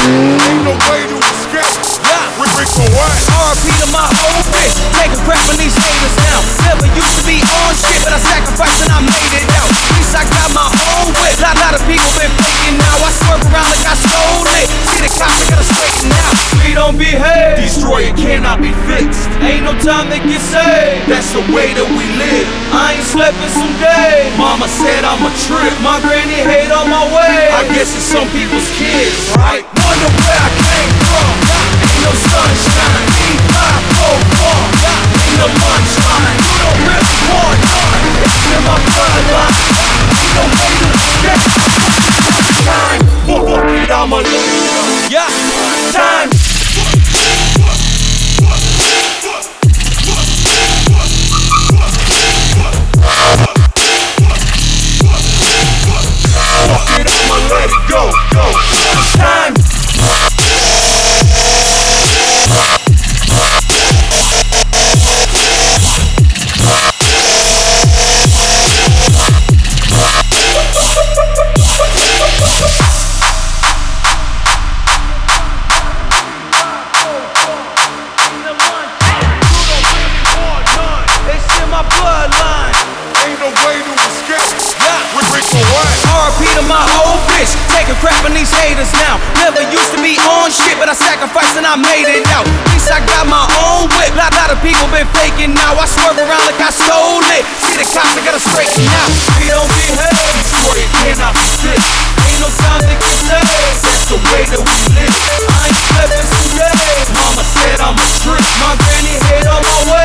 Ain't no way to escape. Rick for what? RP to my old bitch, taking crap from these haters now. Never used to be on shit, but I sacrificed and I made it out. At least I got my own whip. A lot of people been faking now. I swerve around like I stole it. See the cops, I gotta straighten out. We don't behave. Destroy it cannot be fixed. Ain't no time to get saved. That's the way that we live. I ain't slept in some days. Mama said I'm a trip. My granny hate on my way. I guess it's some people's kids, right? Wonder where I came from. Ain't no sunshine. E544. Ain't no lunchline. You don't really want none. It's in my bloodline. Ain't no way to escape. Time. Fuck it, I'ma lose. Yeah. Time. Fuck it, I'ma let it go. Time. RP to my old bitch, taking crap from these haters now. Never used to be on shit, but I sacrificed and I made it out. At least I got my own whip. A lot of people been faking now. I swerve around like I stole it. See the cops, I gotta straighten out. We don't behave. Destroy it cannot be fixed. Ain't no time to get saved. That's the way that we live. I ain't slept in some days. Mama said I'm a trip. My granny hate on my way.